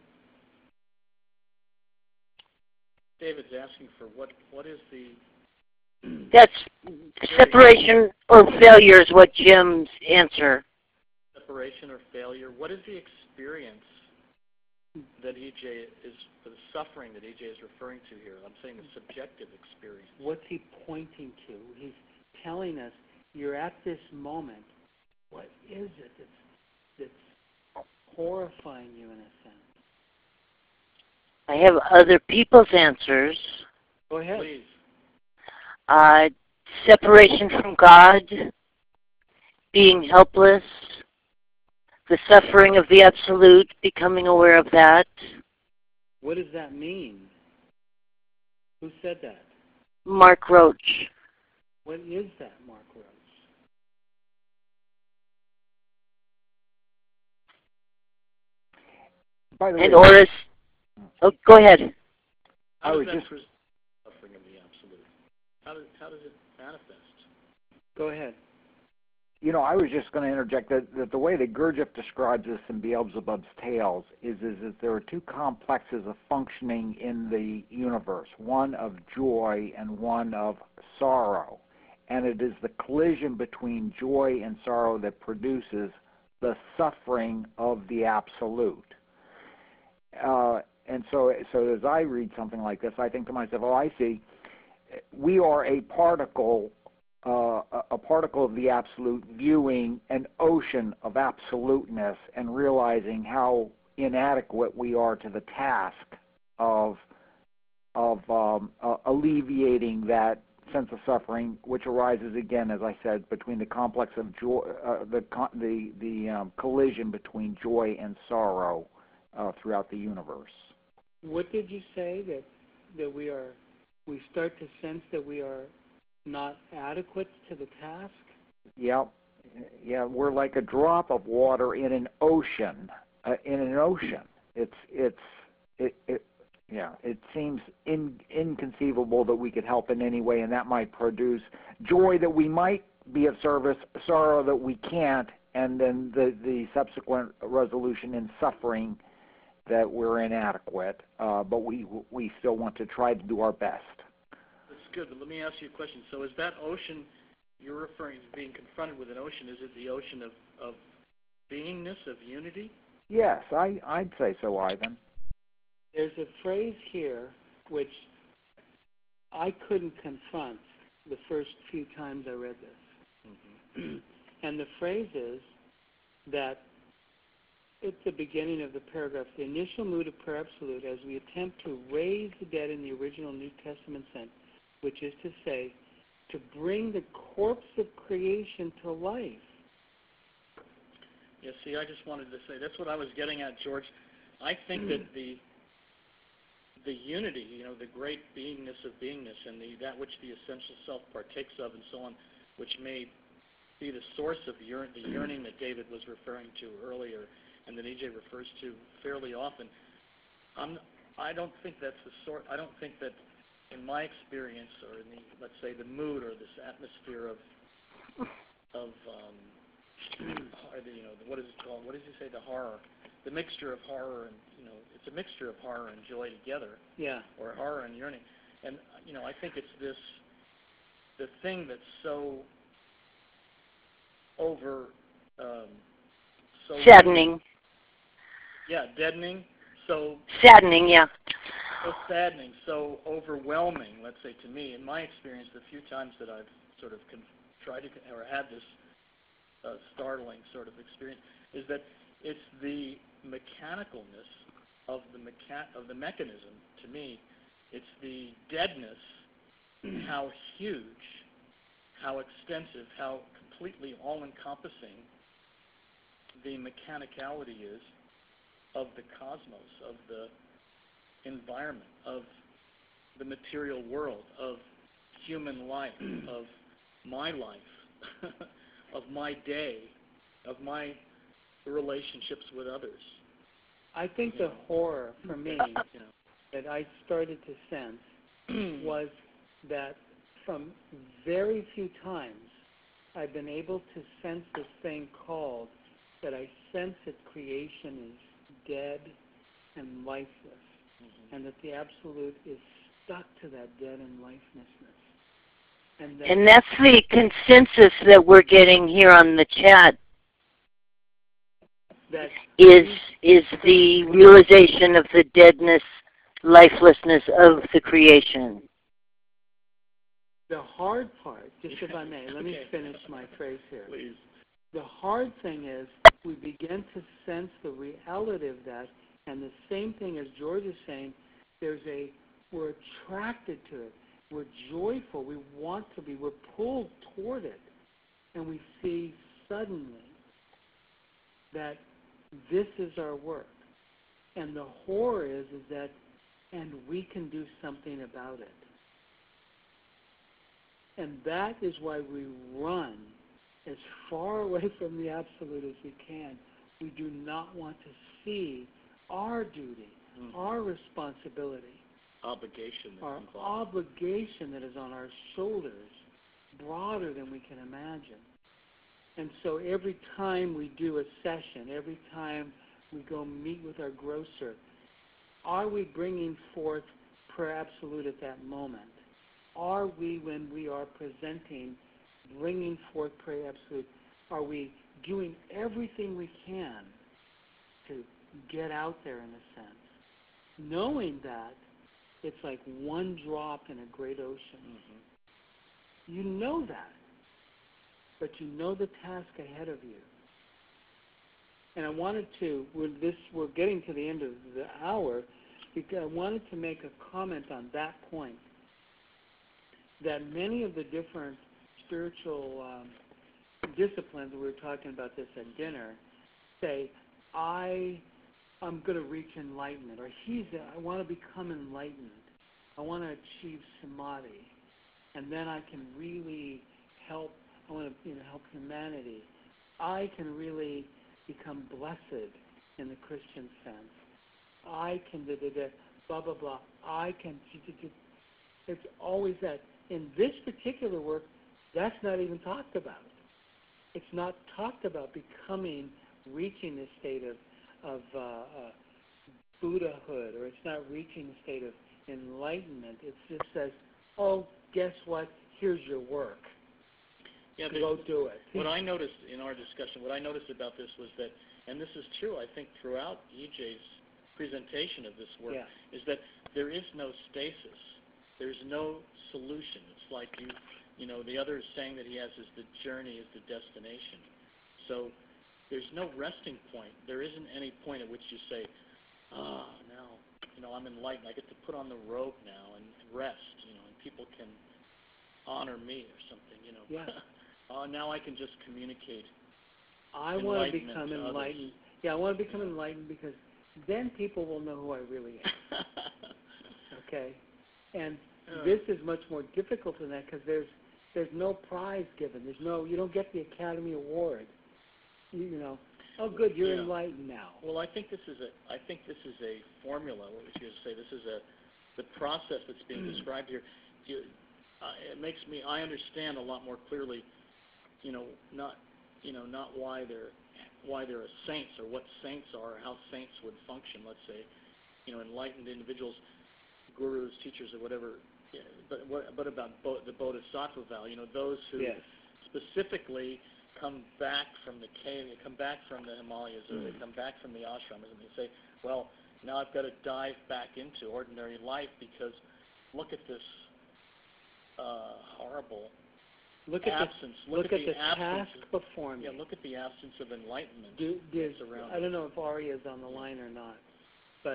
David's asking for what is the... That's separation or failure is what Jim's answer. Separation or failure. What is the experience that EJ is, the suffering that EJ is referring to here? I'm saying the subjective experience. What's he pointing to? He's telling us, you're at this moment. What is it that's horrifying you in a sense? I have other people's answers. Go ahead. Please. Separation from God, being helpless, the suffering of the absolute, becoming aware of that. What does that mean? Who said that? Mark Roach. What is that, Mark Roach? By the way, And Oris. Oh, go ahead. How does that present suffering of the absolute? How does it manifest? Go ahead. I was just going to interject that the way that Gurdjieff describes this in Beelzebub's Tales is that there are two complexes of functioning in the universe, one of joy and one of sorrow. and it is the collision between joy and sorrow that produces the suffering of the absolute. And so as I read something like this, I think to myself, oh, I see, we are a particle of the absolute, viewing an ocean of absoluteness and realizing how inadequate we are to the task of alleviating that sense of suffering, which arises again, as I said, between the complex of joy, the collision between joy and sorrow throughout the universe. What did you say that we start to sense that we are not adequate to the task? Yeah, we're like a drop of water in an ocean. It seems inconceivable that we could help in any way, and that might produce joy that we might be of service, sorrow that we can't, and then the subsequent resolution in suffering that we're inadequate, but we still want to try to do our best. That's good, but let me ask you a question. So is that ocean, you're referring to being confronted with an ocean, is it the ocean of beingness, of unity? Yes, I'd say so, Ivan. There's a phrase here which I couldn't confront the first few times I read this. Mm-hmm. And the phrase is that it's the beginning of the paragraph. The initial mood of prayer absolute as we attempt to raise the dead in the original New Testament sense, which is to say, to bring the corpse of creation to life. Yeah, see, I just wanted to say, that's what I was getting at, George. I think that the unity, the great beingness of beingness and that which the essential self partakes of and so on, which may be the source of the yearning that David was referring to earlier and that EJ refers to fairly often. I don't think that's the sort. I don't think that, in my experience, or in the, let's say, the mood or this atmosphere of what is it called? What does he say? The horror, the mixture of horror and it's a mixture of horror and joy together. Yeah. Or horror and yearning, and I think it's the thing that's so saddening. Yeah, deadening. So saddening, yeah. So saddening, so overwhelming, let's say, to me. In my experience, the few times that I've sort of tried to, or had this startling sort of experience, is that it's the mechanicalness of the mechanism, to me. It's the deadness, how huge, how extensive, how completely all-encompassing the mechanicality is of the cosmos, of the environment, of the material world, of human life, of my life, of my day, of my relationships with others. I think the horror, for me, that I started to sense was that from very few times I've been able to sense this thing called that I sense that creation is dead and lifeless, and that the Absolute is stuck to that dead and lifelessness. And that's the consensus that we're getting here on the chat. That is the realization of the deadness, lifelessness of the creation. The hard part, just if I may, let me finish my phrase here. Please. The hard thing is we begin to sense the reality of that, and the same thing as George is saying, we're attracted to it. We're joyful. We want to be. We're pulled toward it. And we see suddenly that this is our work. And the horror is that, and we can do something about it. And that is why we run as far away from the Absolute as we can. We do not want to see our duty, our responsibility, obligation, our obligation that is on our shoulders, broader than we can imagine. And so every time we do a session, every time we go meet with our grocer, are we bringing forth prayer absolute at that moment? Are we, when we are presenting bringing forth prayer absolute? Are we doing everything we can to get out there in a sense, knowing that it's like one drop in a great ocean? Mm-hmm. You know that, but you know the task ahead of you. And I wanted to, we're getting to the end of the hour, because I wanted to make a comment on that point, that many of the different spiritual disciplines, we were talking about this at dinner, say, I'm going to reach enlightenment, or I want to become enlightened. I want to achieve samadhi, and then I can really help. I want to help humanity. I can really become blessed in the Christian sense. I can blah blah blah. I can. It's always that. In this particular work, that's not even talked about. It's not talked about reaching the state of Buddhahood, or it's not reaching the state of enlightenment. It just says, oh, guess what? Here's your work. Yeah, go do it. What I noticed in our discussion, what I noticed about this was that, and this is true, I think, throughout EJ's presentation of this work, is that there is no stasis. There's no solution. It's like the other saying that he has is the journey is the destination. So there's no resting point. There isn't any point at which you say, now, I'm enlightened. I get to put on the robe now and rest, and people can honor me or something, Yeah. Now I can just communicate. I want to become enlightened. Yeah, I want to become enlightened, because then people will know who I really am. Okay? And this is much more difficult than that, because there's no prize given. You don't get the Academy Award. Oh, good, you're enlightened now. Well, I think this is a formula. What was you going to say? This is the process that's being described here. It makes me. I understand a lot more clearly. Not why they're saints, or what saints are, or how saints would function. Let's say, enlightened individuals, gurus, teachers, or whatever. Yeah, but about the Bodhisattva vow. Those who specifically come back from the cave, they come back from the Himalayas, or they come back from the ashrams, and they say, well, now I've got to dive back into ordinary life, because look at this horrible absence. Look at the task before me. Yeah, look at the absence of enlightenment that's around I don't know if Arya is on the line or not, but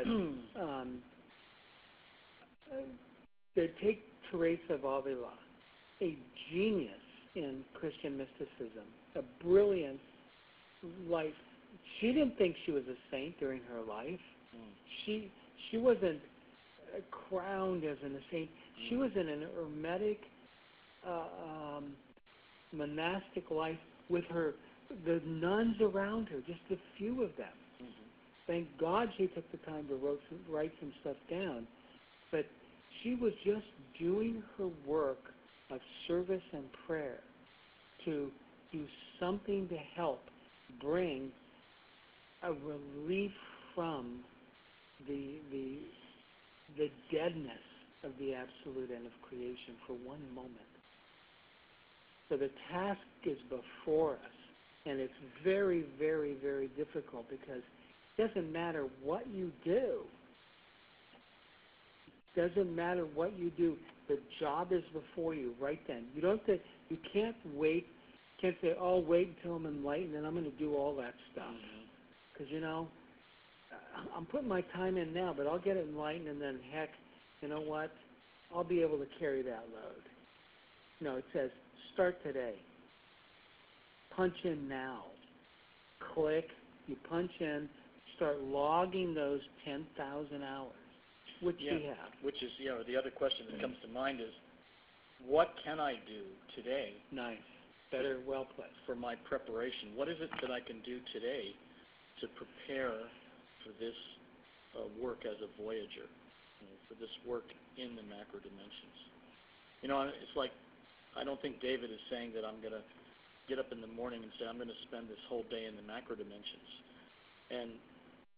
they take Teresa of Avila, a genius in Christian mysticism, a brilliant life. She didn't think she was a saint during her life. She wasn't crowned as a saint. She was in an hermetic monastic life with the nuns around her, just a few of them. Thank God she took the time to write some stuff down. But she was just doing her work of service and prayer to do something to help bring a relief from the deadness of the absolute end of creation for one moment. So the task is before us, and it's very, very, very difficult, because it doesn't matter what you do. It doesn't matter what you do. The job is before you right then. You can't wait. Can't say, oh, wait until I'm enlightened and I'm going to do all that stuff. Because, I'm putting my time in now, but I'll get enlightened, and then, heck, you know what? I'll be able to carry that load. No, it says, start today. Punch in now. Click. You punch in. Start logging those 10,000 hours, which we have. Which is, the other question that comes to mind is, what can I do today? Nice. Better, well placed. For my preparation. What is it that I can do today to prepare for this work as a voyager, for this work in the macro dimensions? It's like, I don't think David is saying that I'm going to get up in the morning and say, I'm going to spend this whole day in the macro dimensions. And,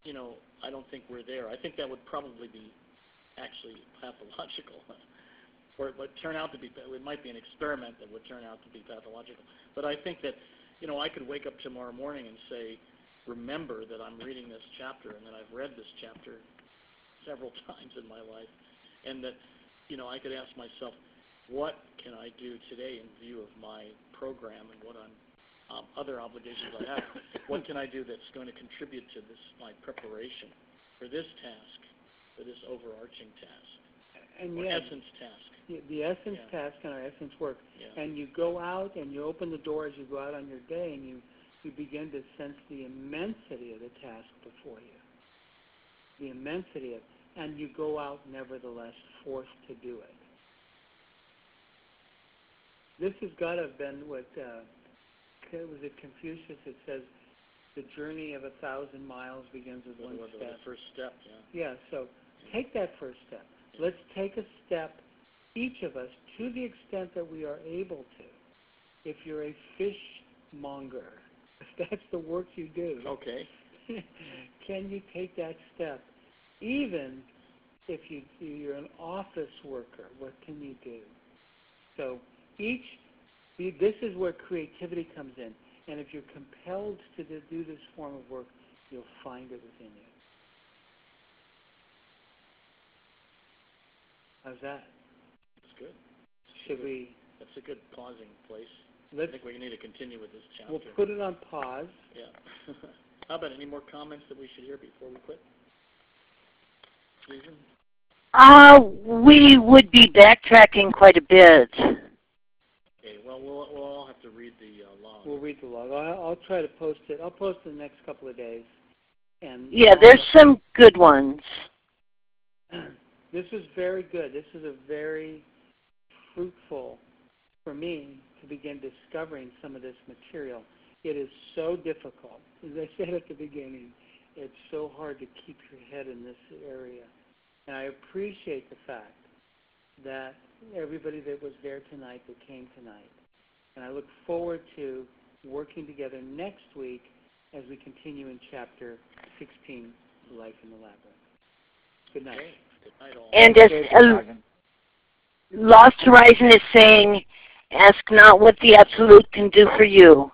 I don't think we're there. I think that would probably be actually pathological. or it would turn out to be, it might be an experiment that would turn out to be pathological. But I think that, I could wake up tomorrow morning and say, remember that I'm reading this chapter and that I've read this chapter several times in my life, and that, I could ask myself, what can I do today in view of my program and what other obligations I have? What can I do that's going to contribute to my preparation for this task, for this overarching task, And or yeah, essence task? the essence Yeah. task and our essence work. Yeah. And you go out and you open the door as you go out on your day, and you begin to sense the immensity of the task before you. The immensity of, and you go out nevertheless forced to do it. This has got to have been what, was it Confucius that says, the journey of 1,000 miles begins with one The step. first step, Yeah, so take that first step. Let's take a step, each of us, to the extent that we are able to. If you're a fishmonger, if that's the work you do, Okay. can you take that step? Even if you're an office worker, what can you do? So this is where creativity comes in. And if you're compelled to do this form of work, you'll find it within you. How's that? That's good. Should we? That's a good pausing place. I Let's. think we need to continue with this chapter. We'll put it on pause. Yeah. How about any more comments that we should hear before we quit? Susan? We would be backtracking quite a bit. Okay, well, we'll all have to read the log. We'll read the log. I'll try to post it. I'll post it the next couple of days. And Yeah, there's some good ones. This is very good. This is a very fruitful, for me, to begin discovering some of this material. It is so difficult. As I said at the beginning, it's so hard to keep your head in this area. And I appreciate the fact that everybody that was there tonight, that came tonight. And I look forward to working together next week as we continue in Chapter 16, Life in the Labyrinth. Good night. Okay. Good night, all. And as Lost Horizon is saying, ask not what the Absolute can do for you.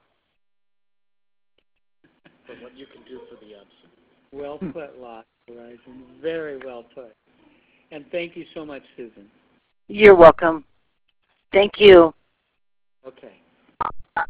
But what you can do for the Absolute. Well put, Lost Horizon. Very well put. And thank you so much, Susan. You're welcome. Thank you. Okay.